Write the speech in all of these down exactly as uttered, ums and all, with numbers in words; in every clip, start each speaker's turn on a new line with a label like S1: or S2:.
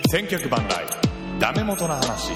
S1: 千脚万来ダメ元の話。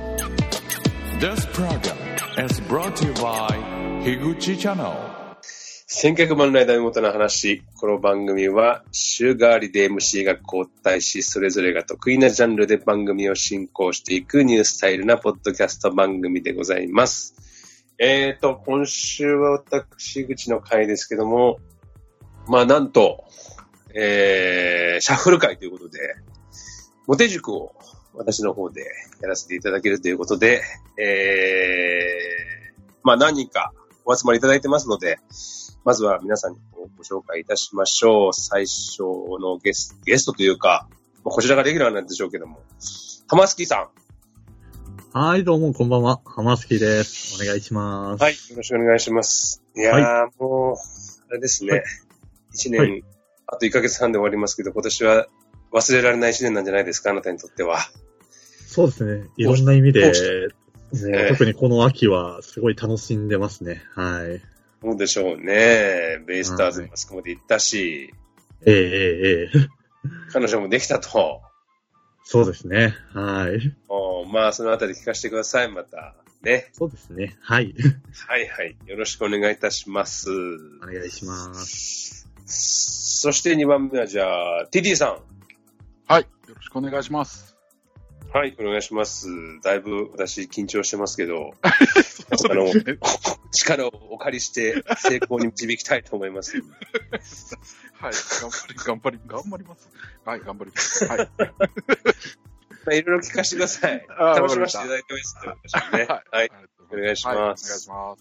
S1: This program is brought to you by 樋口チャンネル。
S2: 千脚万来ダメ元の話。この番組は週替わりで エムシー が交代し、それぞれが得意なジャンルで番組を進行していくニュースタイルなポッドキャスト番組でございます。えーと、今週は私口の回ですけども、まあなんと、えー、シャッフル会ということで、モテ塾を私の方でやらせていただけるということで、えー、まあ何人かお集まりいただいてますので、まずは皆さんにご紹介いたしましょう。最初のゲスト、ゲストというか、こちらがレギュラーなんでしょうけども、ハマスキーさん。
S3: はい、どうもこんばんは。ハマスキーです。お願いします。
S2: はい、よろしくお願いします。いやー、はい、もう、あれですね。一、はい、年、はい、あといっかげつはんで終わりますけど、今年は忘れられない一年なんじゃないですか、あなたにとっては。
S3: そうですね。いろんな意味で、ね、特にこの秋はすごい楽しんでますね。はい。
S2: そうでしょうね。ベイスターズにマスコミで行ったし、
S3: ええええええ。
S2: 彼女もできたと。
S3: そうですね。はい。
S2: おまあ、そのあたり聞かせてください、また。ね。
S3: そうですね。はい。
S2: はいはい。よろしくお願いいたします。
S3: お願いします。
S2: そしてにばんめは、じゃあ、ティティさん。
S4: はい。よろしくお願いします。
S2: はい、お願いします。だいぶ私緊張してますけど、あの力をお借りして成功に導きたいと思います。
S4: はい、頑張り、頑張り、頑張ります。はい、頑張ります。はい。
S2: まあ、いろいろ聞かせてください。楽しませていただいてますね。はい、はい、お願いします。はい、お願いします。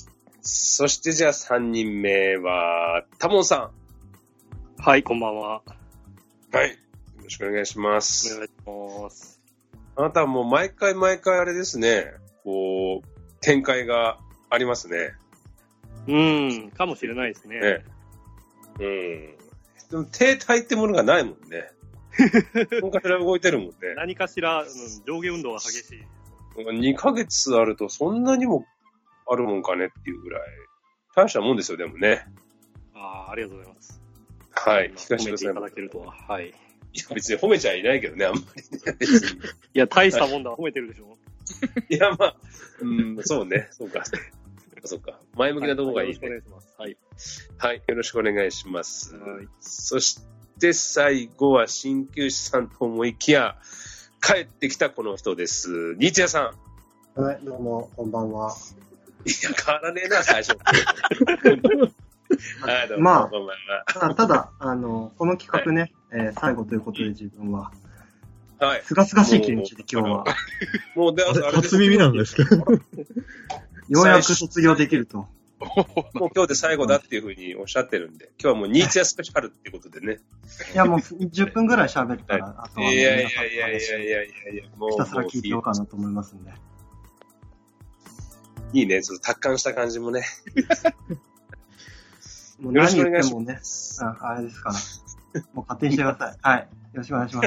S2: そしてじゃあさんにんめは、タモンさん。
S5: はい、こんばんは。
S2: はい。よろしくお願いします。
S5: お願いします。
S2: あなたはもう毎回毎回あれですね、こう、展開がありますね。
S5: うーん、かもしれないですね。ね、
S2: うん。でも停滞ってものがないもんね。何かしら動いてるもんね。
S5: 何かしら、うん、上下運動が激しい。
S2: にかげつあるとそんなにもあるもんかねっていうぐらい。大したもんですよ、でもね。
S5: ああ、ありがとうございます。
S2: はい、聞かせてください。
S5: 褒めていただけるとは。はい。
S2: いや、別に褒めちゃいないけどね、あんまりね。
S5: いや、大したもんだ、褒めてるでしょ。
S2: いや、まあ、うん、そうね、そうか。そうか。前向きなところがいい、ね。
S5: はい、よろしくお願いします。はい。
S2: はい、よろしくお願いします。はい。そして最後は鍼灸師さんと思いきや、帰ってきたこの人です。ニーツヤさ
S6: ん。はい、どうも、こんばんは。
S2: いや、変わらねえな、最初。
S6: はい、どうも、まあ、こんばんは。ただ、あの、この企画ね、はい、えー、最後ということで自分は、はい。すがすがしい気持ちで今日は。
S3: もう、で、あれ、初耳なんですけど。
S6: ようやく卒業できると。
S2: もう今日で最後だっていうふうにおっしゃってるんで、今日はもうニーツヤスペシャルっていうことでね。
S6: いや、もうじゅっぷんぐらい喋ったら、あとは、
S2: いやいやいやいやいやいやいや
S6: もう。ひたすら聞いてようかなと思いますんで。
S2: いいね、ちょっと達観した感じもね。
S6: もう何言ってもね、あ、あれですから。もう勝手にしてください。はい。よろしくお願いします。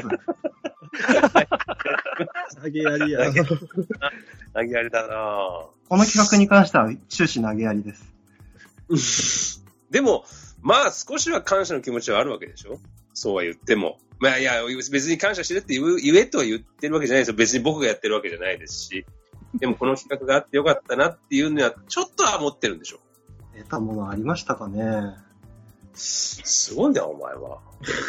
S3: 投げやりや。
S2: 投げやりだなぁ。
S6: この企画に関しては終始投げやりです。
S2: でも、まあ少しは感謝の気持ちはあるわけでしょ？そうは言っても。まあいや、別に感謝してるって言う、言えとは言ってるわけじゃないですよ。別に僕がやってるわけじゃないですし。でもこの企画があってよかったなっていうのは、ちょっとは思ってるんでしょ？
S6: 得たものありましたかね。
S2: すごいな、お前は。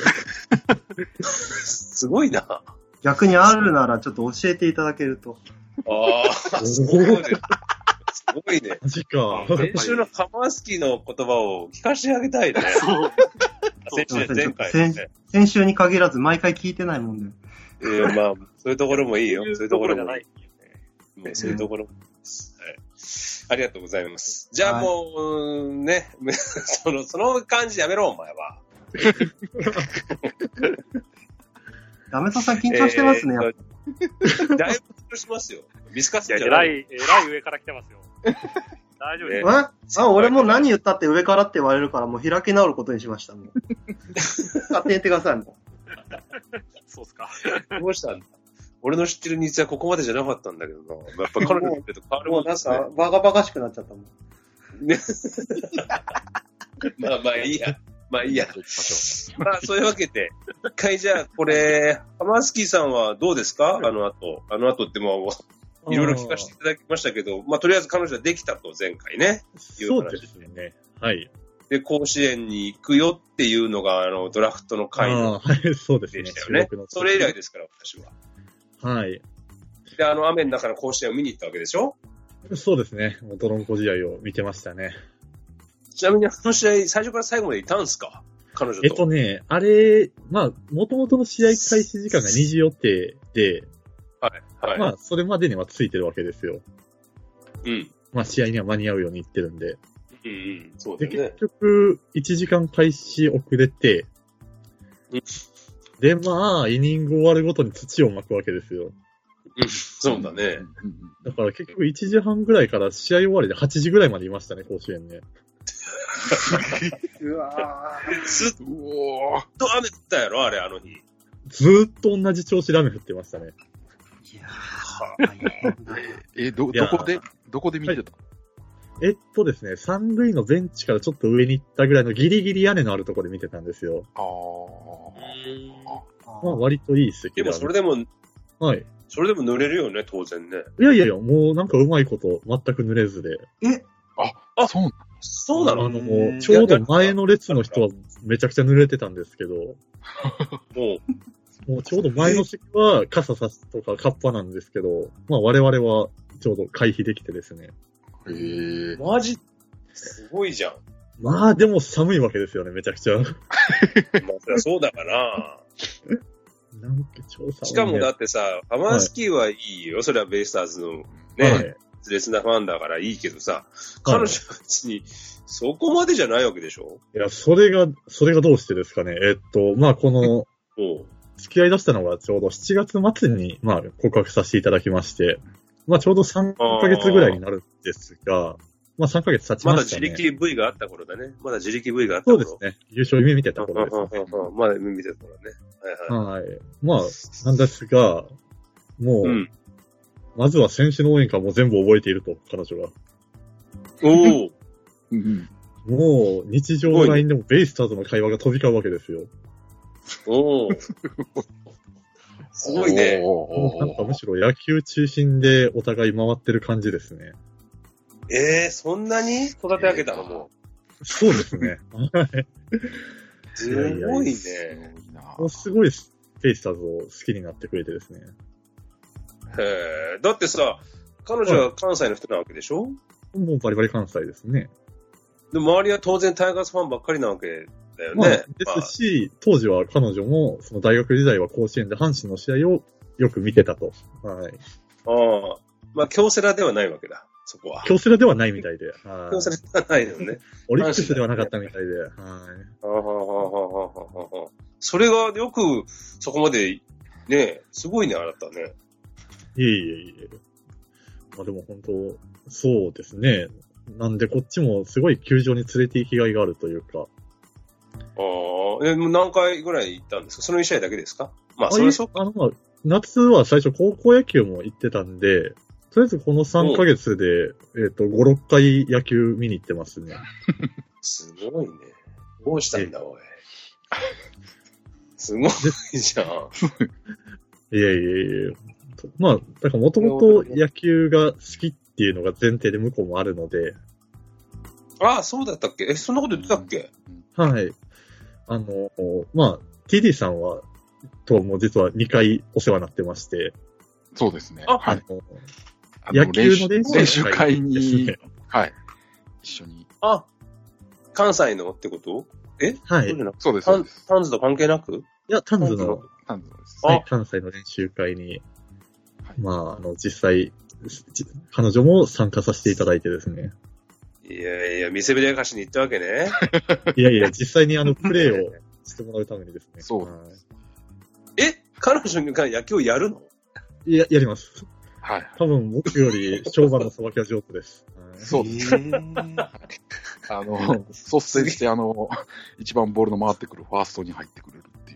S2: すごいな。
S6: 逆にあるならちょっと教えていただけると。
S2: ああ、すごいね。すごいね。
S3: マジか。
S2: 先週のハマスキーの言葉を聞かせてあげたいね。先週、前回、ね、
S6: 先。先週に限らず毎回聞いてないもんで。
S2: えー、まあ、そういうところもいいよ。そういうところもいい。ね、そういうところもいいです。はい。ありがとうございます。じゃあもう、はい、ね、その、その感じやめろ、お前は。
S6: ダメとさん緊張してますね。
S2: えー、だいぶ緊張しますよ。見透かすんじゃない。
S5: えらい、えらい上から来てますよ。大丈夫です
S6: か？あ、俺も何言ったって上からって言われるからもう開き直ることにしました。もう勝手に言ってください、も
S5: う。そうっすか。
S2: どうしたんだ？俺の知ってるニーズはここまでじゃなかったんだけどな。やっぱ彼女見ると変わるもんですね。
S6: なんかバカバカしくなっちゃったもん。
S2: ね、まあまあいいや。 まあいいや。まあそういうわけで、一回じゃあこれ、ハマースキーさんはどうですか、はい、あの後。あの後ってもう、いろいろ聞かせていただきましたけど、まあとりあえず彼女はできたと、前回ね。
S3: そうですね。はい。
S2: で、甲子園に行くよっていうのが、あの、ドラフトの回の
S3: はい、そうですね。
S2: でしたよね。それ以来ですから、私は。
S3: はい。
S2: で、あの、雨の中の甲子園を見に行ったわけでしょ？
S3: そうですね。もうドロンコ試合を見てましたね。
S2: ちなみに、あの試合、最初から最後までいたんですか？彼女と。
S3: えっとね、あれ、まあ、元々の試合開始時間がにじ予定で、
S2: はい、はい。
S3: まあ、それまでにはついてるわけですよ。
S2: うん。
S3: まあ、試合には間に合うように言ってるんで。
S2: うんうん、そうだね。
S3: で、結局、いちじかん開始遅れて、
S2: うん、
S3: で、まあ、イニング終わるごとに土を巻くわけですよ。
S2: うん、そうだね。
S3: だから結局いちじはんぐらいから試合終わりではちじぐらいまでいましたね、甲子園ね。
S2: うわぁ。ずっと雨降ったやろ、あれ、あの日。
S3: ずーっと同じ調子で雨降ってましたね。
S6: いやぁ。
S4: え、ど、どこで、どこで見てた、
S3: はい、えっとですね、三塁のベンチからちょっと上に行ったぐらいのギリギリ屋根のあるところで見てたんですよ。
S4: あ
S3: あ。まあ割といい席
S2: でもそれでも、
S3: はい。
S2: それでも濡れるよね、当然ね。
S3: いやいやいや、もうなんかうまいこと全く濡れずで。
S6: え
S4: あ、あ、そうなの
S2: そうなの？
S3: あの、もうちょうど前の列の人はめちゃくちゃ濡れてたんですけど、もう、もうちょうど前の席は傘差すとかカッパなんですけど、まあ我々はちょうど回避できてですね。
S4: へぇー。
S2: マジすごいじゃん。
S3: まあでも寒いわけですよね、めちゃくちゃ。まあ
S2: そりゃそうだから。
S3: なんか超寒い、ね。
S2: しかもだってさ、ハマースキーはいいよ。はい、それはベイスターズのね、はい、烈なファンだからいいけどさ、彼女は別にそこまでじゃないわけでしょ？
S3: いや、それが、それがどうしてですかね。えっと、まあこの、付き合い出したのがちょうどしちがつ末に、まあ告白させていただきまして、まあちょうどさんかげつぐらいになるんですが、まあさんかげつ経ちましたね。
S2: まだ自力 V があった頃だね。まだ自力 V があった頃。
S3: そうですね。優勝夢見てた頃ですね。
S2: まだ夢見てた頃ね。
S3: はいはい。はい。まあ、なんですが、もう、うん、まずは選手の応援歌も全部覚えていると、彼女が。
S2: おお。
S3: もう、日常の ライン でもベイスターズの会話が飛び交うわけですよ。
S2: おお。すごいね。
S3: もうなんかむしろ野球中心でお互い回ってる感じですね。
S2: ええー、そんなに育て上げたのも
S3: う。そうですね。
S2: すごいね。
S3: もうすごいベイスターズを好きになってくれてですね。
S2: へえ。だってさ、彼女は関西の人なわけでしょ？
S3: もうバリバリ関西ですね。
S2: で、周りは当然タイガースファンばっかりなわけだよね。
S3: まあ、ですし、当時は彼女も、その大学時代は甲子園で阪神の試合をよく見てたと。はい。
S2: ああ。まあ、京セラではないわけだ。そこは。
S3: 京セラではないみたいで。
S2: はい。京セラではないよね。
S3: オリックスではなかったみたいで。はい。あ
S2: あ、はあ、はあ、はあ、はあ。それがよく、そこまで、ね、すごいね、あなたね。
S3: いえいえいえ。まあでも本当、そうですね。なんでこっちもすごい球場に連れて行きがいがあるというか。
S2: ああ、え、何回ぐらい行ったんですか？そのいち試合だけですか？まあ、それそうか。
S3: あの、まあ、夏は最初高校野球も行ってたんで、とりあえずこのさんかげつで、えっと、ご、ろっかい野球見に行ってますね。
S2: すごいね。どうしたんだ、おい。すごいじゃん。
S3: いやいやいや。まあ、だからもともと野球が好きっていうのが前提で向こうもあるので。
S2: ああ、そうだったっけ？え、そんなこと言ってたっけ？
S3: はい。あの、まあ、ティーディー さんは、とも実はにかいお世話になってまして。
S4: そうですね。
S2: あ、
S4: はい。
S3: 野球の練
S4: 習会に、はい。一緒に。
S2: あ、関西のってこと？え？
S3: はい。
S4: そうです。
S2: タンズと関係なく？
S3: いや、タンズの、
S4: タンズです。
S3: はい、関西の練習会に、まあ、あの、実際、彼女も参加させていただいてですね。
S2: いやいや、見せびらかしに行ったわけね。
S3: いやいや、実際にあの、プレーをしてもらうためにですね。
S4: そう。
S2: え？彼女が野球をやるの？
S3: いや、やります。
S4: はい。
S3: 多分僕より、小判のさばきは上手です。
S4: そうです。あの、率先してあの、一番ボールの回ってくるファーストに入ってくれるっていう。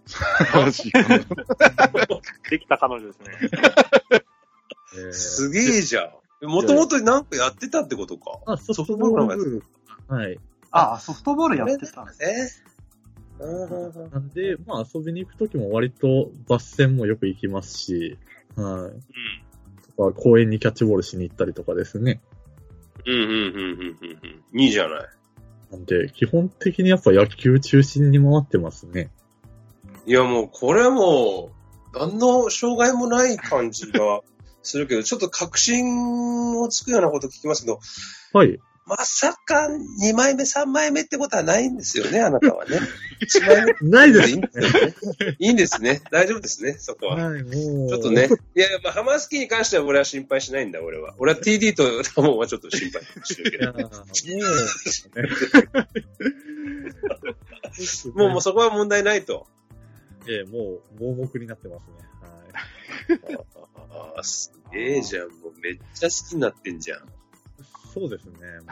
S5: できた彼女ですね。
S2: えー、すげえじゃん。もともとなんかやってたってことか。
S3: あ、ソフトボール。はい。
S6: ああ、ソフトボールやってたんですね。
S3: なんで、まあ遊びに行くときも割とバス戦もよく行きますし、はい。うん。とか公園にキャッチボールしに行ったりとかですね。
S2: うんうんうんうんうんうん。いいじゃない。
S3: なんで、基本的にやっぱ野球中心に回ってますね。
S2: いやもう、これはもう、何の障害もない感じがするけど、ちょっと確信をつくようなこと聞きますけど、
S3: はい。
S2: まさかにまいめ、さんまいめってことはないんですよね、あなたはね。いちまいめ
S3: ないです。
S2: いいんですよね。いいんですね。大丈夫ですね、そこは。はい、もう。ちょっとね。いや、まあ、ハマースキーに関しては俺は心配しないんだ、俺は。俺は ティーディー とタモンはちょっと心配してるけど。もう、もうそこは問題ないと。
S3: ええ、もう、盲目になってます
S2: ね。はい。ああ、すげえじゃん。もうめっちゃ好きになってんじゃん。
S3: そうですね。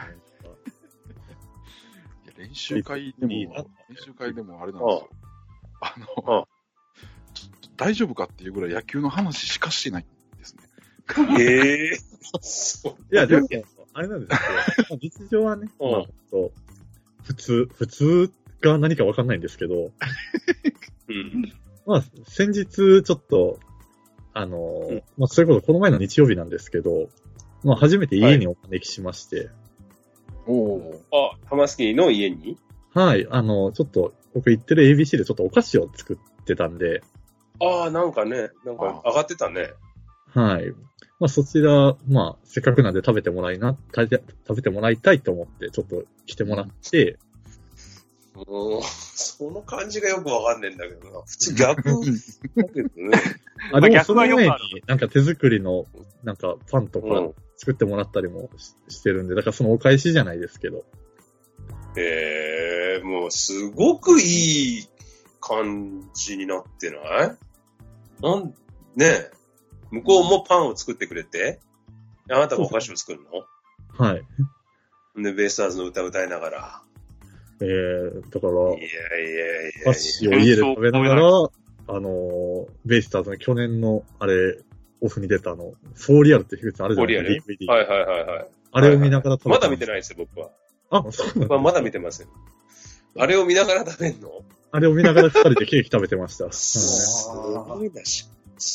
S4: 練習会でも、練習会でもあれなんですよ。あの、あちょっと大丈夫かっていうぐらい野球の話しかしてないんですね。
S2: へえ
S3: ー。いや、でも、あれなんですけど、実情はね、まあ、普通、普通が何かわかんないんですけど、うん、まあ、先日ちょっと、あの、うん、まあ、それこそこの前の日曜日なんですけど、まあ、初めて家にお招きしまして。はい、
S2: おお。あ、ハマスキーの家に？
S3: はい。あの、ちょっと、僕行ってる エービーシー でちょっとお菓子を作ってたんで。
S2: ああ、なんかね、なんか上がってたね。
S3: はい。まあ、そちら、まあ、せっかくなんで食べてもらいな、食べて、食べてもらいたいと思って、ちょっと来てもらって。
S2: うん、その感じがよくわかんねえんだけどな。普通逆だけどね。
S3: あ、でもその前に、なんか手作りの、なんかパンとか作ってもらったりも し,、うん、してるんで、だからそのお返しじゃないですけど。
S2: ええー、もうすごくいい感じになってない？なん、ねえ。向こうもパンを作ってくれて、あなたがお菓子を作る
S3: の？はい。
S2: で、ベイスターズの歌を歌いながら。
S3: ええー、だから、
S2: いやいやいやいや。
S3: お菓子を家で食べながら、あの、ベイスターズの去年の、あれ、オフに出たあの、フォーリアルって秘密あるじゃないですか、ディーブイディー。
S2: はいはいはいはい。
S3: あれを見ながら食べて、
S2: まだ見てないですよ、僕は。
S3: あ、そうなんですか。
S2: まだ見てません。あれを見ながら食べんの？
S3: あれを見ながら二人でケーキ食べてました。
S2: すごいなし。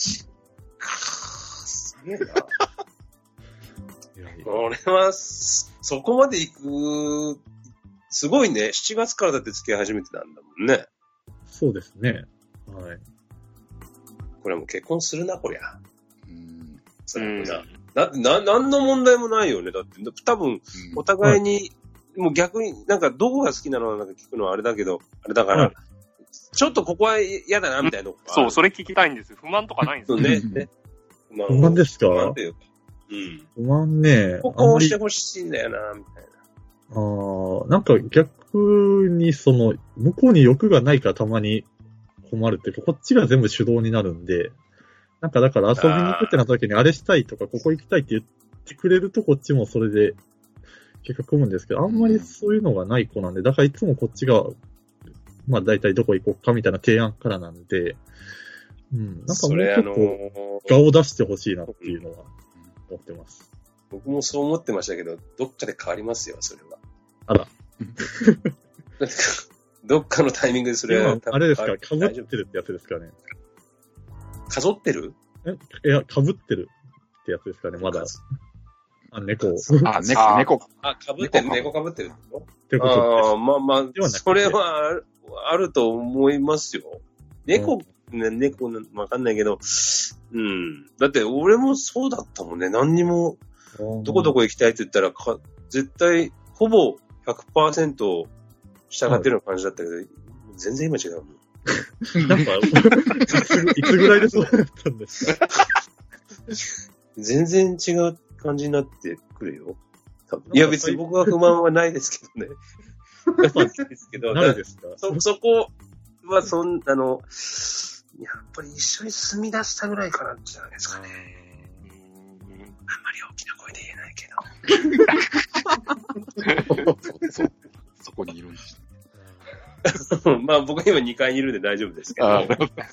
S2: すげえな。俺は、そこまで行く、すごいね。しちがつからだって付き合い始めてたんだもんね。
S3: そうですね。はい。
S2: これもう結婚するな、こりゃ。うん。そうな。だって、な、なんの問題もないよね。だって、多分、お互いに、うん、もう逆になんかどこが好きなのなんか聞くのはあれだけど、あれだから、はい、ちょっとここは嫌だな、みたいなの、うん。
S5: そう、それ聞きたいんですよ。不満とかないんですよ
S2: ね。ね。
S3: 不満ですか？
S2: 不満っていうか。
S3: うん。不満ね。
S2: ここをしてほしいんだよな、みたいな。
S3: ああ、なんか逆にその、向こうに欲がないからたまに困るっていうか、こっちが全部主導になるんで、なんかだから遊びに行くってなった時にあれしたいとか、ここ行きたいって言ってくれるとこっちもそれで結果組むんですけど、あんまりそういうのがない子なんで、だからいつもこっちが、まあ大体どこ行こうかみたいな提案からなんで、うん、なんかもうちょっと顔を出してほしいなっていうのは思ってます。
S2: 僕もそう思ってましたけど、どっかで変わりますよ、それは。
S3: あら。
S2: どっかのタイミングでそれは。
S3: あれですか、かぶってるってやつですかね。
S2: かぞってる？
S3: え、いや、かぶってるってやつですかね、まだ。あ、猫。
S4: あ、猫、猫。
S2: あ、かぶってる、猫かぶってるってことああ、まあまあ、それはあると思いますよ。猫、ね、猫、わかんないけど、うん。だって俺もそうだったもんね、何にも。どこどこ行きたいって言ったらか、絶対、ほぼ ひゃくパーセント 従ってるような感じだったけど、はい、全然今違うもん。
S3: なんか、いつぐらいでそうだったんですか？
S2: 全然違う感じになってくるよ。いや、別に僕は不満はないですけどね。やっぱですけど、
S3: 誰ですか？
S2: そ、そこは、そん、あの、やっぱり一緒に住み出したぐらいからじゃないですかね。あんまり大きな声で言えないけど。
S4: そ, そこにいるんです。
S2: まあ僕今にかいにいるんで大丈夫ですけど。はい、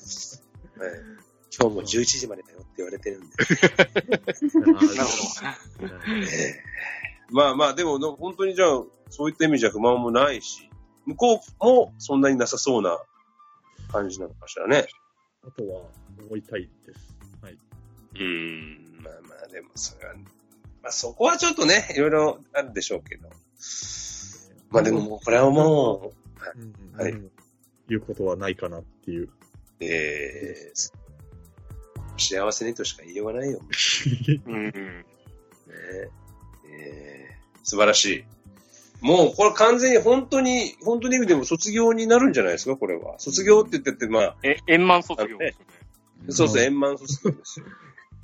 S2: 今日もじゅういちじまでだよって言われてるんで。なるほど。まあまあでも本当にじゃあそういった意味じゃ不満もないし、向こうもそんなになさそうな感じなのかしらね。
S3: あとは、思いたいです。はい。
S2: うーん、まあまあ、でもそれは、まあそこはちょっとね、いろいろあるでしょうけど。まあでももう、これはもう、はい。
S3: 言うことはないかなっていう。
S2: えー、幸せにとしか言いようがないよ。うん、ねえー、素晴らしい。もう、これ完全に本当に、本当に意味でも卒業になるんじゃないですか、これは。卒業って言ってて、まあ。
S5: え、円満卒業ですよね。
S2: そうそう、円満卒業ですよ。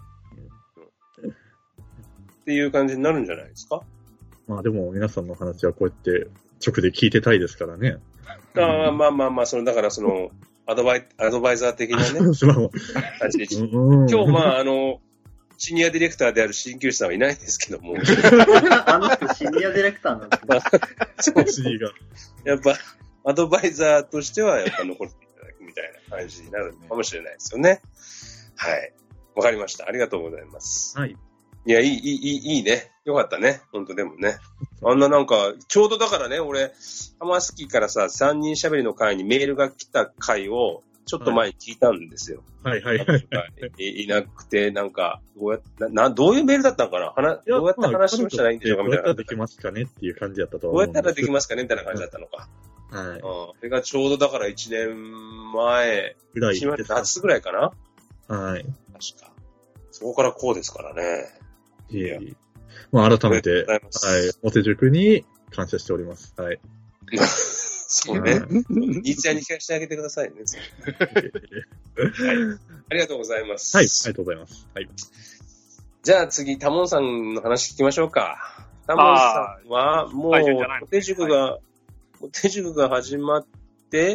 S2: っていう感じになるんじゃないですか。
S3: まあでも、皆さんの話はこうやって直で聞いてたいですからね。
S2: ああ、まあまあまあ、その、だからその、アドバイ、アドバイザー的なね。今日、まあ、あの、シニアディレクターである鍼灸師さんはいないんですけども。
S6: あの人シニアディレクターなんですね。
S3: シニが。
S2: やっぱ、アドバイザーとしては、やっぱ残っていただくみたいな感じになるかもしれないですよね。はい。わかりました。ありがとうございます。
S3: はい。
S2: いや、いい、いい、いいね。よかったね。ほんとでもね。あんななんか、ちょうどだからね、俺、ハマスキーからさ、三人喋りの会にメールが来た回を、ちょっと前に聞いたんですよ。
S3: はいはいはい。
S2: い, いなくて、なんか、どうやって、な、どういうメールだったのかな話どうやって話をしたらいいんでしょうかみたいな。
S3: どうやったらできますかねっていう感じだったと思
S2: う。どうやったらできますかねみたいな感じだったのか。
S3: はい。うん。
S2: それがちょうどだからいちねんまえ。
S3: ぐらいです。
S2: 夏ぐらいかな
S3: はい。
S2: 確か。そこからこうですからね。
S3: いや。まあ改めて、はい。モテ塾に感謝しております。はい。
S2: そうね。ニーツヤに聞かせてあげてくださいね。はい。ありがとうございます。
S3: はい。ありがとうございます。はい。
S2: じゃあ次、タモンさんの話聞きましょうか。タモンさんは、もう、モテ塾が、モテ塾が始まって、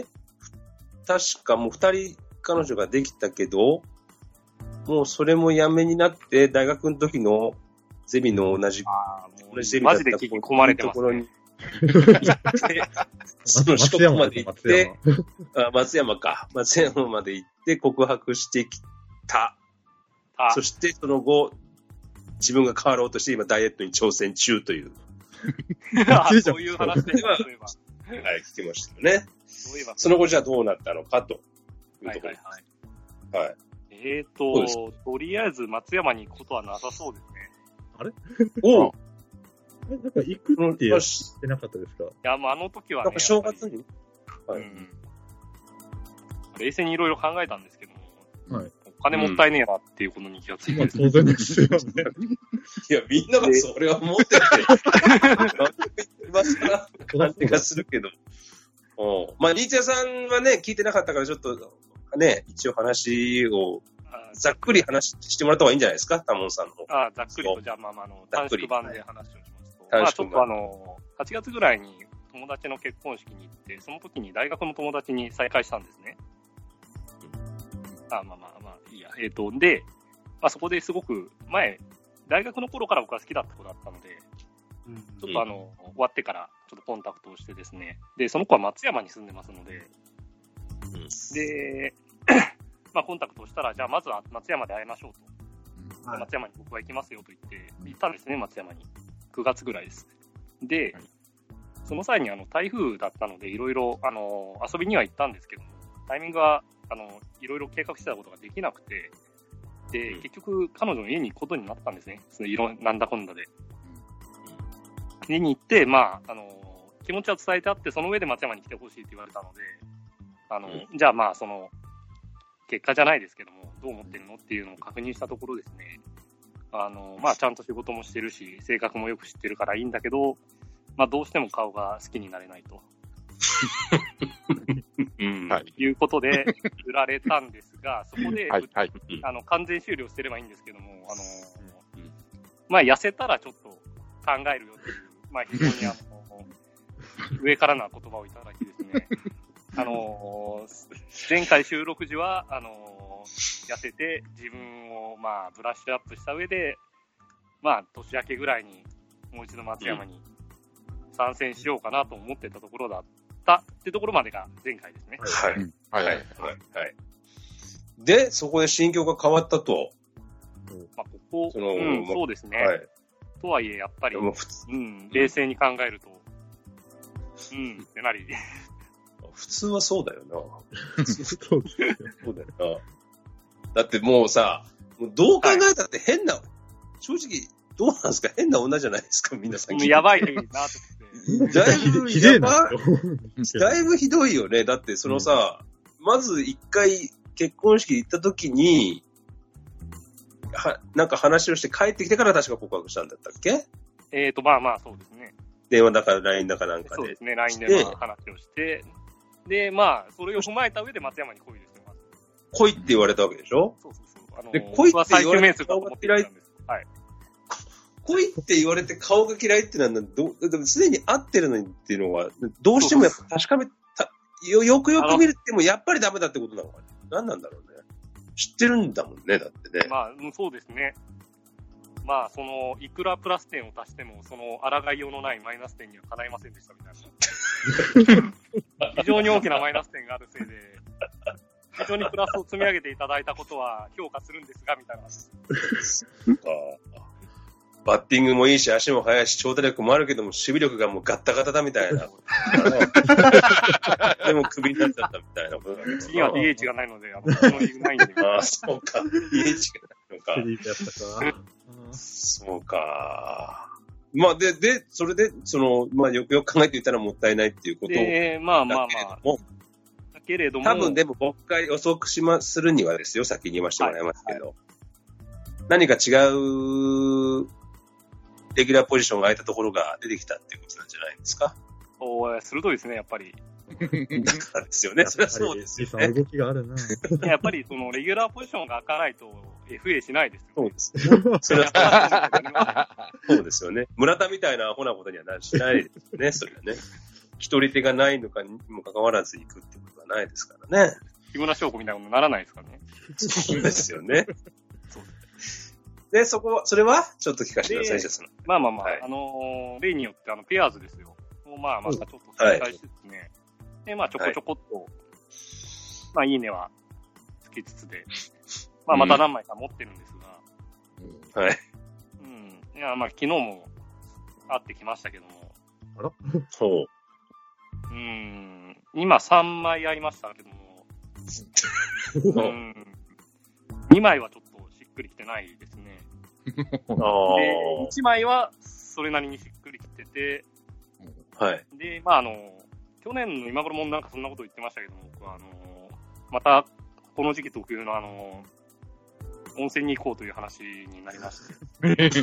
S2: 確かもう二人彼女ができたけど、もうそれもやめになって、大学の時のゼミの同じ、
S5: 同じゼミだったマジで込まれてますね。
S2: その四国まで行って、あ、松山か。松山まで行って告白してきた。そしてその後、自分が変わろうとして今ダイエットに挑戦中という。
S5: そういう話では、はい、
S2: 聞きましたね。その後じゃあどうなったのかというところです。はいはいはい。はい。
S5: えーと、とりあえず松山に行くことはなさそうですね。
S3: あれ
S2: おう
S3: なんか行くって言ってなかったですか？い
S5: や、もうあの時はね。
S2: なんか正月に、
S5: はい、うん。冷静にいろいろ考えたんですけども、はい、お金もったいねえなっていうことに気がついて、
S3: うん、まあ当然ですよね。
S2: いや、みんながそれは持ってて、今更感じがするけど。おまあ、リーチャーさんはね、聞いてなかったからちょっと、ね、一応話を、ざっくり話してもらった方がいいんじゃないですか、タモンさんの方。
S5: ああ、ざっくりと、じゃあ、まあまあ、あの、短縮版で話をしますと。まあ、ちょっとあの、はちがつぐらいに友達の結婚式に行って、その時に大学の友達に再会したんですね。あまあまあまあ、いいや。えっと、で、まあそこですごく、前、大学の頃から僕は好きだった子だったので、うん、ちょっとあの、終わってからちょっとコンタクトをしてですね、で、その子は松山に住んでますので、うん、で、まあコンタクトをしたら、じゃあまずは松山で会いましょうと。はい、松山に僕は行きますよと言って、行ったんですね、松山に。くがつぐらいです。で、はい、その際にあの台風だったので、いろいろあの遊びには行ったんですけども、タイミングはあのいろいろ計画してたことができなくて、で、うん、結局彼女の家に行くことになったんですね。そのいろなんだこんだで。うん、家に行って、まあ、あの、気持ちは伝えてあって、その上で松山に来てほしいって言われたので、あの、うん、じゃあまあ、その、結果じゃないですけども、どう思ってるのっていうのを確認したところですね、あの、まあ、ちゃんと仕事もしてるし、性格もよく知ってるからいいんだけど、まあ、どうしても顔が好きになれないと。うん、はい、いうことで、売られたんですが、そこで、はいはい、あの、完全終了してればいいんですけども、あの、うん、まあ、痩せたらちょっと考えるよっていう、まあ、非常にあの、上からな言葉をいただきですね、あの、前回収録時は、あの、痩せて自分を、まあ、ブラッシュアップした上で、まあ、年明けぐらいに、もう一度松山に参戦しようかなと思ってたところだったってところまでが前回ですね。
S2: はい。はい。はい。はい。はい。で、そこで心境が変わったと。
S5: まあ、ここ、その、うん、そうですね。はい。とはいえ、やっぱり、うん、冷静に考えると、 うんってなり。
S2: 普通はそうだよな。
S3: そうですよ。
S2: そうだよな。だってもうさ、もうどう考えたって変な、はい、正直、どうなんですか変な女じゃないですか皆さん。
S5: やばいなと思って。
S2: だいぶひどいな。だいぶひどいよね。だってそのさ、うん、まず一回結婚式行った時に、は、なんか話をして帰ってきてから確か告白したんだったっけ？
S5: えーと、まあまあそうですね。
S2: 電話だから ライン だかなんかで。
S5: そうですね、ライン でまあ話をして、で、まあ、それを踏まえた上で松山に恋ですよ。
S2: 恋って言われたわけでしょ？
S5: そうそうそう。あのー、
S2: で、恋って言われて
S5: 顔が嫌い。はい。
S2: 恋って言われて顔が嫌いってのは、どう、すでに会ってるのにっていうのは、どうしてもやっぱ確かめた、よ、よくよく見るってもやっぱりダメだってことなのかね。何なんだろうね。知ってるんだもんね、だってね。
S5: まあ、そうですね。まあ、その、いくらプラス点を足しても、その、抗いようのないマイナス点には叶いませんでしたみたいな。非常に大きなマイナス点があるせいで、非常にプラスを積み上げていただいたことは評価するんですが、みたいな。
S2: バッティングもいいし、足も速いし、長打力もあるけども、守備力がもうガッタガタだみたいな。でもクビになっちゃったみたいなことだね。
S5: 次は ディーエイチ がないので、あの、その理由ないんで。
S2: ああ、そうか。ディーエイチ がないのか。
S3: クビだったか。
S2: そうか。まあ、で、で、それで、その、まあ、よくよく考えていたらもったいないっていうことを。
S5: で、まあまあまあ。だけれども。
S2: 多分でも、僕が予測しま、するにはですよ、先に言わせてもらいますけど。はいはい、何か違う、レギュラーポジションが空いたところが出てきたっていうことなんじゃないですか。
S5: おー、鋭いですね、やっぱり。
S2: だからですよね。それはそうですよね。
S3: 動きがあるな。
S5: やっぱり、その、レギュラーポジションが開かないと、エフエー しないですよ、
S2: ね。そうですね。それはそうですよね。村田みたいなアホなことにはなしないですよね、それはね。一人手がないのかにもかかわらず行くってことはないですからね。
S5: 木村翔子みたいなことにならないですからね。
S2: そうですよね。で、そこは、それはちょっと聞かせてください、その。
S5: まあまあまあ、はい、あのー、例によってあの、ペアーズですよ。まあまたちょっと再開しつつね。はい、で、まあちょこちょこっと、はい、まあいいねはつきつつで、まあまた何枚か持ってるんです
S2: が、うん、はい。
S5: うん。いや、まあ昨日も会ってきましたけども。
S3: あら
S2: そう。
S5: うん。今さんまいありましたけども。うん。にまいはちょっとしっくりきてないですね。
S2: あ
S5: で、いちまいはそれなりにしっくりきてて、
S2: はい。
S5: で、まああの、去年の今頃もなんかそんなこと言ってましたけども、僕はあの、またこの時期特有のあの、温泉に行こうという話になりまして。出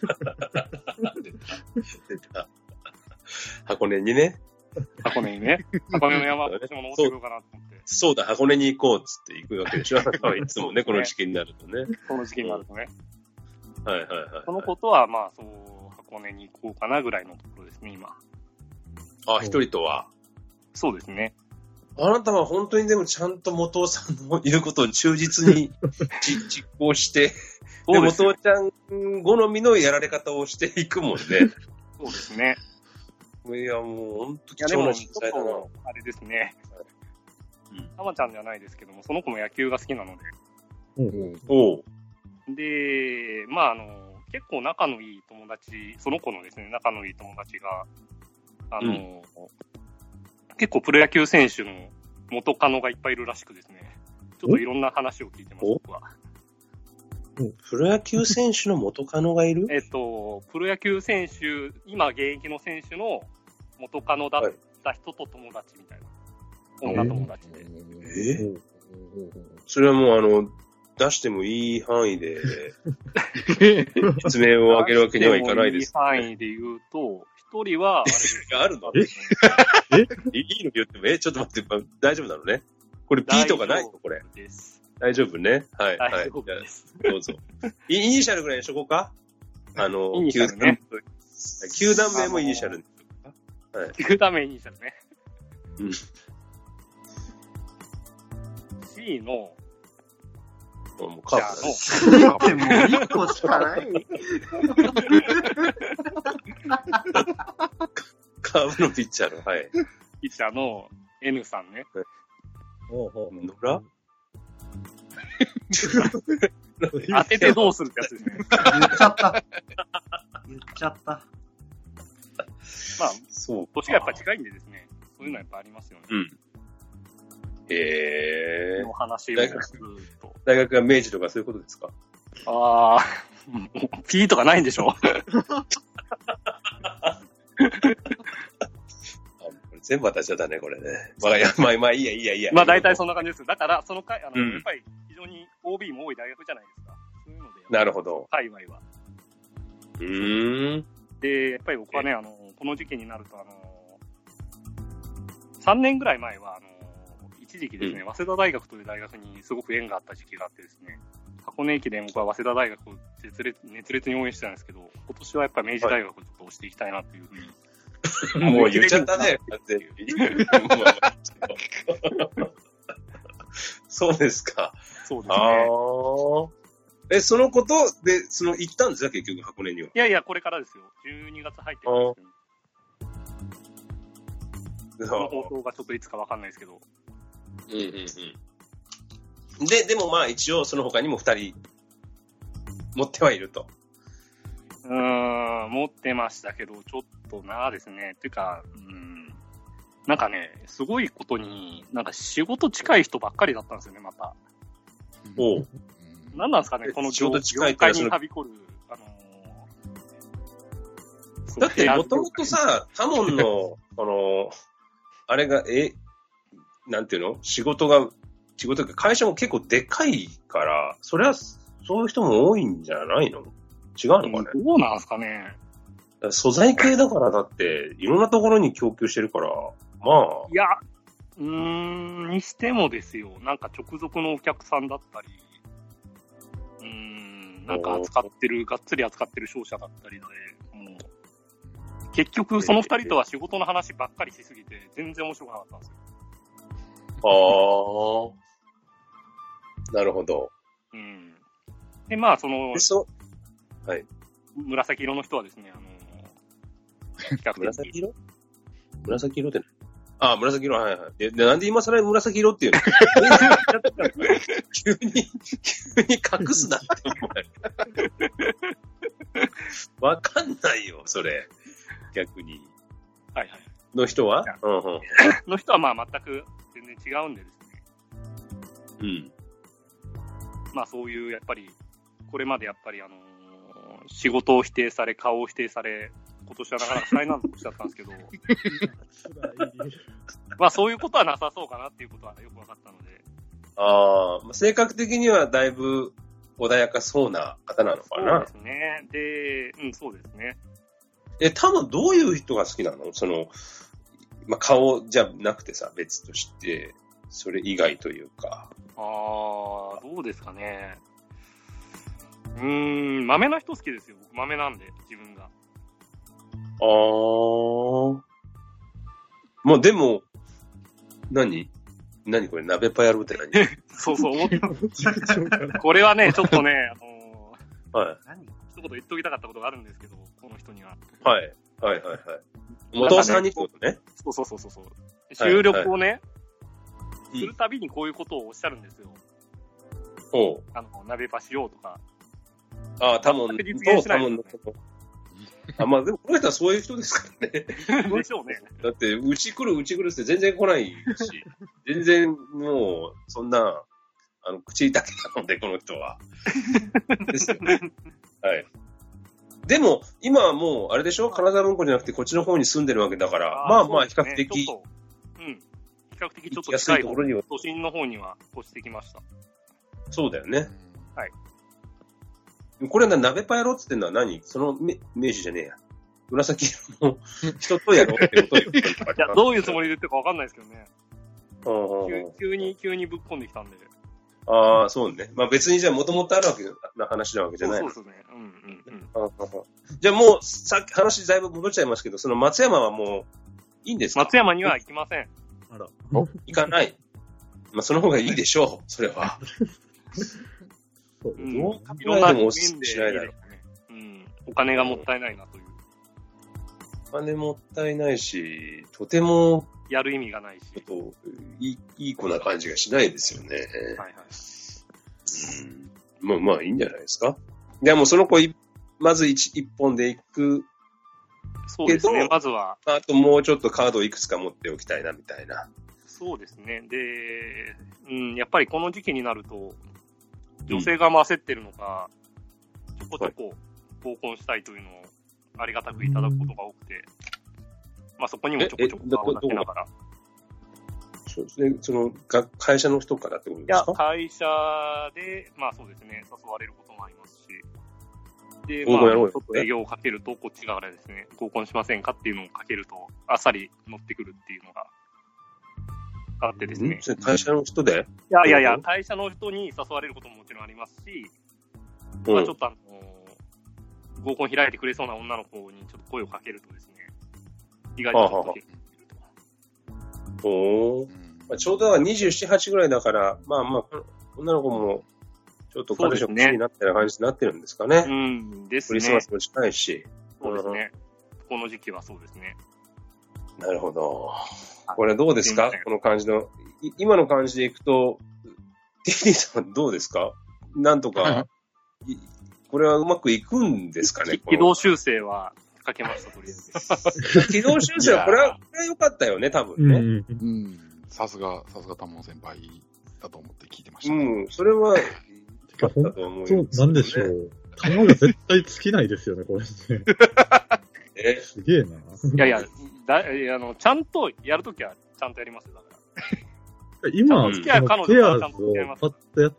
S2: た。箱根にね。
S5: 箱根にね。箱根の山、私も登っていこうかなと思って。
S2: そうだ、箱根に行こうっつって行くわけでしょ。いつもね、この時期になるとね。
S5: この時期になるとね。
S2: はいはいはい。
S5: そのことは、まあ、そう、箱根に行こうかなぐらいのところですね、今。
S2: あ、一人とは。
S5: そうですね。
S2: あなたは本当にでもちゃんと元尾さんの言うことを忠実に実行して、で、元尾ちゃん好みのやられ方をしていくもんね。
S5: そうですね。
S2: いや、もう本当貴重な人材だな。
S5: あれですね。たまちゃんじゃないですけども、その子も野球が好きなので。
S2: おう。
S5: で、まあ、あの、結構仲のいい友達、その子のですね、仲のいい友達が、あの、うん、結構プロ野球選手の元カノがいっぱいいるらしくですね、ちょっといろんな話を聞いてます、僕は。
S2: プロ野球選手の元カノがいる
S5: えっと、プロ野球選手、今現役の選手の元カノだった人と友達みたいな。女友達で。
S2: えー、それはもうあの、出してもいい範囲で、説明を上げるわけにはいかないです、
S5: ね。いい範囲で言うと、一人は、あれです
S2: あるのええいいの言っても、えちょっと待って、大丈夫なのねこれ P とかないのこれ。大丈夫ね。はい。
S5: 大丈夫です。
S2: はい、どうぞ。イニシャルぐらいにしとこうかあの、
S5: イニシャルね。
S2: 球団名もイニシャル。
S5: はい。球団名イニシャルね。
S2: うん。
S5: C の、
S2: もうカープ
S6: だね。もういっこしかない。
S2: カーブのピッチャーの、はい。
S5: ピッチャーの N さんね。
S2: おうおう、野良
S5: 当ててどうするってやつですね。
S6: 言っちゃった。言っちゃった。
S5: まあ、そう。年がやっぱ近いんでですね、そういうのはやっぱありますよね。
S2: うん。へえー。
S5: の話を
S2: 大学、大学が明治とかそういうことですか？
S5: ああ、P とかないんでしょ
S2: 全部私だね、これね。まあ、いや、まあ、まあ、いいや、いいや、いいや。
S5: まあ、大体そんな感じです。だから、その回、あの、うん、やっぱり、非常に オービー も多い大学じゃないですか。そういうので。
S2: なるほど。
S5: 界隈は。
S2: うーん。
S5: で、やっぱり僕はね、あの、この時期になると、あの、さんねんぐらい前は、あの、一時期ですね、うん、早稲田大学という大学にすごく縁があった時期があってですね、箱根駅伝僕は早稲田大学を熱烈、熱烈に応援してたんですけど、今年はやっぱり明治大学をちょっと推していきたいなというふうに、はい
S2: もう言っちゃったね、完全に。そうですか。
S5: そうですね。
S2: あえ、そのことで、その、行ったんですか、結局、箱根には。
S5: いやいや、これからですよ。じゅうにがつ入ってるんですけど。その放送がちょっといつかわかんないですけど。
S2: うんうんうん。で、でもまあ一応その他にも二人持ってはいると。
S5: うーん、持ってましたけど、ちょっとなーですね。てか、うん、なんかね、すごいことに、なんか仕事近い人ばっかりだったんですよね、また。
S2: おう。
S5: なんなんですかね、この業界にはびこる、あの
S2: ー、だってもともとさ、タモンの、あのー、あれが、え、なんていうの仕事が、仕事が会社も結構でかいから、それは、そういう人も多いんじゃないの？違うのかね、
S5: うん、どうなんすかね。
S2: 素材系だからだって、いろんなところに供給してるから、まあ。
S5: いや、うーん、にしてもですよ。なんか直属のお客さんだったり、うーん、なんか扱ってる、がっつり扱ってる商社だったりで、もう、結局その二人とは仕事の話ばっかりしすぎて、全然面白くなかったんですよ。
S2: ああ。なるほど。
S5: うん。で、まあ、その、
S2: そはい。
S5: 紫色の人はですね、あのー、比較的。
S2: 紫色紫色ってね。ああ、紫色、はいはい。で、なんで今更紫色っていうの急に、急に隠すなって思う。わかんないよ、それ。逆に。
S5: はいはい。
S2: の人はうんうん。
S5: の人はまあ全く全然違うんでですね。
S2: うん。
S5: まあそういう、やっぱり、これまでやっぱりあのー、仕事を否定され、顔を否定され、今年はなかなか災難とおっしゃったんですけど、まあそういうことはなさそうかなっていうことはよく分かったので。
S2: ああ、性格的にはだいぶ穏やかそうな方なのかな。
S5: そうですね。で、うん、そうですね。
S2: え、多分どういう人が好きなの？その、まあ、顔じゃなくてさ、別として、それ以外というか。
S5: ああ、どうですかね。うーん、豆な人好きですよ。僕豆なんで、自分が。
S2: あー。まあでも、何何これ、鍋パヤロって何
S5: そうそう、思った。これはね、ちょっとね、あの
S2: ー、はい。
S5: 何一言言っときたかったことがあるんですけど、この人には。
S2: はい。はいはいはい。元さんにってことね。
S5: そうそうそうそう。収録をね、はいはい、するたびにこういうことをおっしゃるんですよ。
S2: おう。
S5: あの、鍋パしようとか。
S2: ああ、タモンとタモンのこと。あ、まあでもこの人はそういう人ですからね。
S5: でしょうね。
S2: だって、うち来るうち来るって全然来ないし、全然もう、そんな、あの、口だけなので、この人は。ですよね。はい。でも、今はもう、あれでしょ？金沢文庫じゃなくてこっちの方に住んでるわけだから、あまあまあ、比較的、ね、
S5: うん。比較的ちょっと近いところには、都心の方には越してきました。
S2: そうだよね。
S5: はい。
S2: これは鍋パヤロって言ってんのは何？その名詞じゃねえや。紫色の人とやろうってことよ。い
S5: や、どういうつもりで言ってるかわかんないですけどね。
S2: 急,
S5: 急に、急にぶっ込んできたんで。
S2: ああ、そうね。まあ別にじゃあもともとあるわけな話なわけじゃない。
S5: そうですね。うんうん
S2: うん。じゃあもう、さっき話だいぶ戻っちゃいますけど、その松山はもう、いいんですか？
S5: 松山には行きません。
S3: あら。
S2: 行かない。まあその方がいいでしょう、それは。
S5: うん、いろんな面でしないだろう、ね。うん。お金がもったいないなという。
S2: お金もったいないし、とても、
S5: やる意味がないし。
S2: ちょっといい、いい子な感じがしないですよね。はい
S5: はい。
S2: うん、まあまあいいんじゃないですか。でもその子、まず一、一本で行く
S5: そうですね、まずは。
S2: あともうちょっとカードをいくつか持っておきたいな、みたいな。
S5: そうですね。で、うん、やっぱりこの時期になると、女性が焦ってるのか、うん、ちょこちょこ合コンしたいというのをありがたくいただくことが多くて、まあそこにもちょこちょこ顔を出しながら。
S2: そうですね。その、会社の人からってことですか？
S5: いや、会社で、まあそうですね、誘われることもありますし、で、まあ、ちょっと営業をかけると、こっち側からですね、合コンしませんかっていうのをかけると、あっさり乗ってくるっていうのがあってですね。
S2: 会社の人で？
S5: いやいやいや、会社の人に誘われることももちろんありますし、うん、まあちょっとあの、合コン開いてくれそうな女の子にちょっと声をかけるとですね、意外とちょっと結構いる
S2: と。おー。まあ、ちょうどにじゅうなな、はちぐらいだから、まあまあ、女の子も、ちょっと彼女欲しいなって感じになってるんですかね。
S5: うん、ですね。
S2: クリスマスも近いし。
S5: そうですね。この時期はそうですね。
S2: なるほど。これどうですか？この感じの、今の感じでいくと、ティーディーさんどうですか？なんとか、これはうまくいくんですかね？
S5: 軌道修正はかけました、とりあえず。
S2: 軌道修正は、これは、これは良かったよね、多分ね。
S4: うん。さすが、さすがタモン先輩だと思って聞いてました。
S2: うん、それは、
S3: か本当、なんでしょう。弾が絶対尽きないですよね、これね。
S2: え
S3: すげえな。
S5: いやいや、だあのちゃんとやるときはちゃんとやりますよ、だから。
S3: 今、このペアーズをパッとやって、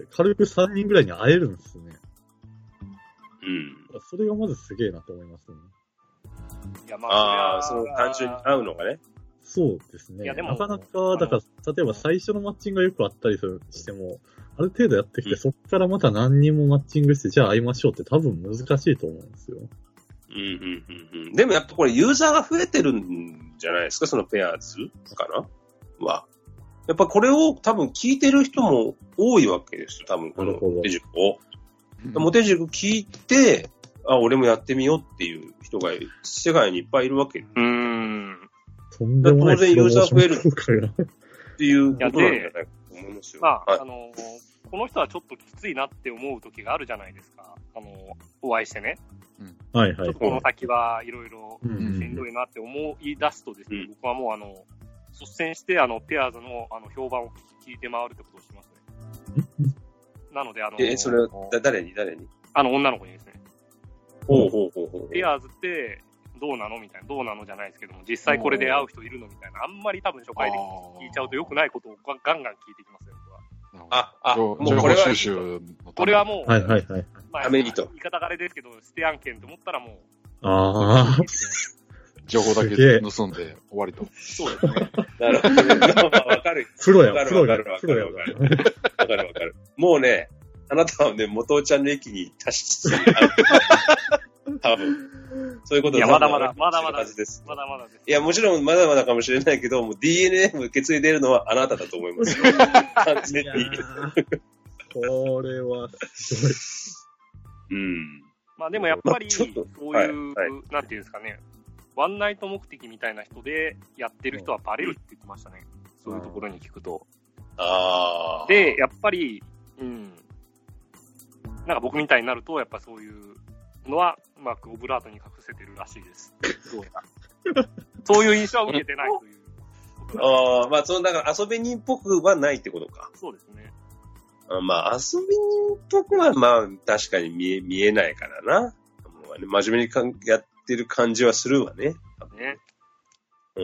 S3: 軽くさんにんぐらいに会えるんですよね。
S2: うん。
S3: それがまずすげえなと思いますね。
S5: いや、ま
S2: あ、あその単純に会うのがね。
S3: そうですね。なかなか、だから、例えば最初のマッチングがよくあったりするしても、ある程度やってきて、うん、そっからまた何人もマッチングして、じゃあ会いましょうって多分難しいと思うんですよ。
S2: うんうんうんうん。でもやっぱこれユーザーが増えてるんじゃないですか、そのペアーズかなは。やっぱこれを多分聞いてる人も多いわけですよ、多分このモテ塾を。モテ塾聞いて、あ、俺もやってみようっていう人が世界にいっぱいいるわけ。
S5: うーん。
S3: とんでもない
S2: 当然ユーザー増えるっていうことなんじゃないかと思いますよ。
S5: まあ、はい、あの、この人はちょっときついなって思う時があるじゃないですか。あの、お会いしてね。
S3: うん、はいはい。
S5: ちょっとこの先はいろいろしんどいなって思い出すとですね、うん、僕はもうあの、率先してあの、ペアーズのあの、評判を聞いて回るってことをしますね。なのであの、
S2: え、それは誰に誰に
S5: あの、女の子にですね。
S2: ほうほうほうほう。
S5: ペアーズって、どうなのみたいな、どうなのじゃないですけども、実際これで会う人いるのみたいな、あんまり多分初回で聞いちゃうと良くないことをガンガン聞いてきますよ、僕は。
S2: あ、あ、も
S4: うこれは、
S5: これはもう、
S3: はいはいはい。
S5: まあ、言い方があれですけど、捨て案件と思ったらもう、
S3: ああ。
S4: 情報だけ盗んで終わりと。
S5: そうですね。
S2: なるほど。わかる。
S3: プロや、
S2: わかるわかるわかるわかる。わかるわかる。もうね、あなたはね、元ちゃんの駅に達して多分。そういうこと
S5: いや、まだまだ、まだまだ
S2: です。
S5: まだまだです。
S2: いや、もちろんまだまだかもしれないけど、もう ディーエヌエー も受け継いでるのはあなただと思いますよ。完全に。
S3: これは、す
S2: ごい。うん。
S5: まあでもやっぱり、そういう、はいはい、なんていうんですかね、ワンナイト目的みたいな人でやってる人はバレるって言ってましたね。うん、そういうところに聞くと。
S2: ああ。
S5: で、やっぱり、うん。なんか僕みたいになると、やっぱそういうのは、うまくオブラートに隠せてるらしいです。どうやら。そういう印象は受けてないという。
S2: ああ、まあ、その、だから遊び人っぽくはないってことか。
S5: そうですね。
S2: あまあ、遊び人っぽくは、まあ、確かに見え、見えないからな。真面目にかんやってる感じはするわね。
S5: ね。
S2: うん。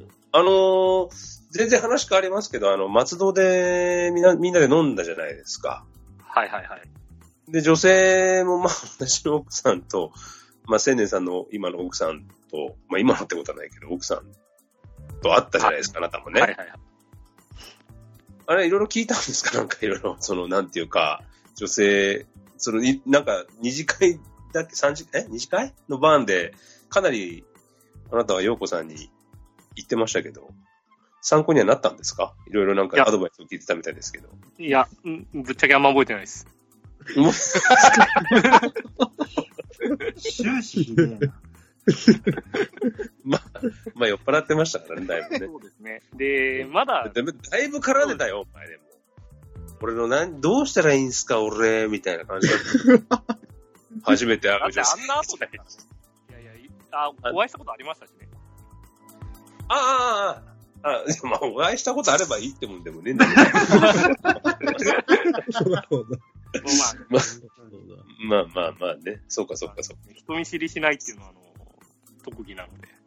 S2: あのー、全然話変わりますけど、あの、松戸でみんな、みんなで飲んだじゃないですか。
S5: はいはいはい。
S2: で、女性も、まあ、私の奥さんと、まあ、千年さんの今の奥さんと、まあ、今のってことはないけど、奥さんと会ったじゃないですか、はい、あなたもね。はいはいはい。あれ、いろいろ聞いたんですか？なんかいろいろ、その、なんていうか、女性、その、なんか、二次会だっけ、三次、え二次会のバーンで、かなり、あなたは陽子さんに言ってましたけど、参考にはなったんですか？いろいろなんかアドバイスを聞いてたみたいですけど。
S5: いや、ぶっちゃけあんま覚えてないです。
S6: 終始ひでえな。
S2: まあ、まあ酔っ払ってましたからね、だいぶね。
S5: そうですね。で、まだ。
S2: だいぶ絡んでたよ、お前でも。俺の何、どうしたらいいんすか、俺、みたいな感じだった。初めて会う
S5: 女性。だってあんな後で。いやいや、 あ、お会いしたことありましたしね。
S2: ああ、ああ、ああ、まあ、お会いしたことあればいいってもんでもねえんだけど。
S3: そうだそうだ。
S2: まあ、まあまあまあね。そうかそうかそうか。
S5: 人見知りしないっていうのは、あの、特技なので。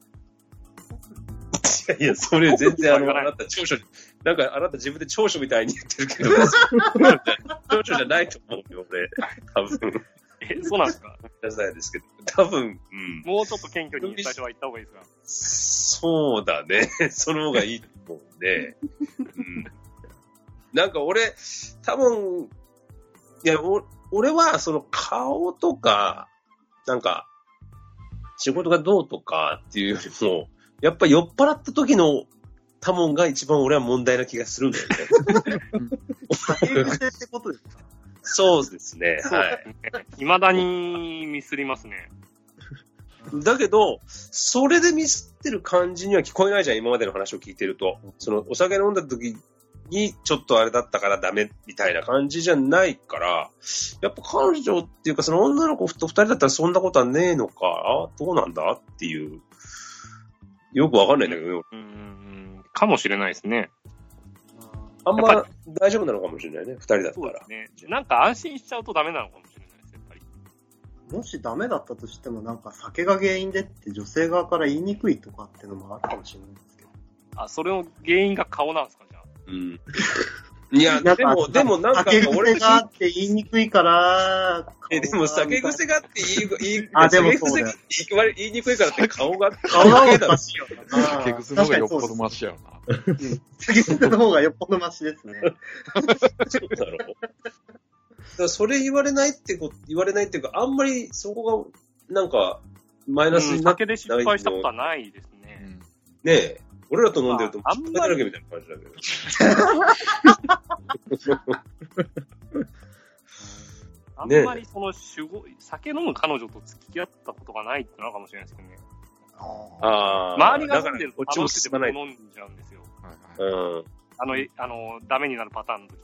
S2: いやいや、それ全然あの、あなた長所、なんかあなた自分で長所みたいに言ってるけど、長所じゃないと思うよ、俺。多分。
S5: え、そうなんですか？
S2: じゃないですけど、多分、うん。
S5: もうちょっと謙虚に最初は言った方がいいですか？
S2: そうだね。その方がいいと思うんで。うん、なんか俺、多分、いや、お俺はその顔とか、なんか、仕事がどうとかっていうよりも、やっぱ酔っ払った時の多聞が一番俺は問題な気がするんだよね。
S6: 酒癖ってことですか？
S2: そうですね。はい。
S5: 未だにミスりますね。
S2: だけど、それでミスってる感じには聞こえないじゃん、今までの話を聞いてると。その、お酒飲んだ時に、ちょっとあれだったからダメみたいな感じじゃないから、やっぱ彼女っていうか、その女の子と二人だったらそんなことはねえのか、どうなんだっていう、よくわかんないんだけど、
S5: うん、かもしれないですね。
S2: あんま大丈夫なのかもしれないね、二人だったら。そうです
S5: ね。なんか安心しちゃうとダメなのかもしれないです、やっぱり。
S6: もしダメだったとしても、なんか酒が原因でって女性側から言いにくいとかっていうのもあるかもしれないですけど。
S5: あ、それの原因が顔なんですか、じゃあ。
S2: うん。いや、でも、でもなんか、
S6: 俺がって言いにくいから、
S2: え、でも酒癖がって言い、言い、
S6: あ、でもそうだよ。
S2: 言いにくいからって顔が、
S6: 顔がおかしいよな。
S4: 酒癖の方がよっぽどマシやろな。
S6: 酒癖の方がよっぽどマシですね。
S2: そうだろう。だからそれ言われないってこと、言われないっていうか、あんまりそこが、なんか、マイナスになってない、
S5: うん、酒で失敗したことはないですね。
S2: うん、ねえ。俺らと飲んでると、あんまりだらけみたいな感じだけど。
S5: あんまりその守護、酒飲む彼女と付き合ったことがないってのかもしれないですけどね。
S2: ああ。
S5: 周りが飲んでると楽しくて僕飲んじゃうんですよ。
S2: うん。
S5: あの、あの、ダメになるパターンの時って。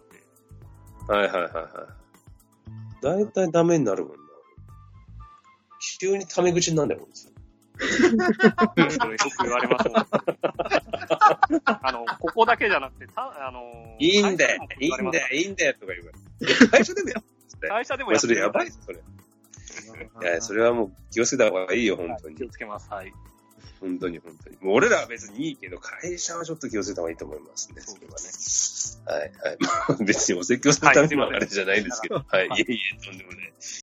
S2: はいはいはいはい。だいたいダメになるもんな。急にタメ口になんだよ、こいつ。
S5: それよく言われますもん。あの、ここだけじゃなくて、た、あのー、
S2: いいんだよ、いいんだよ、いいんだよ、とか言うから。会社でもやる
S5: 会社でもやってる。
S2: それやばいぞ、それ。いや、それはもう気をつけた方がいいよ、本当に。
S5: 気をつけます、はい。
S2: 本当に、本当に。もう俺らは別にいいけど、会社はちょっと気をつけた方がいいと思いますね。そうですね。はい、はい。別にお説教するためのあれじゃないんですけど。はい、いえいえ、とんでもない。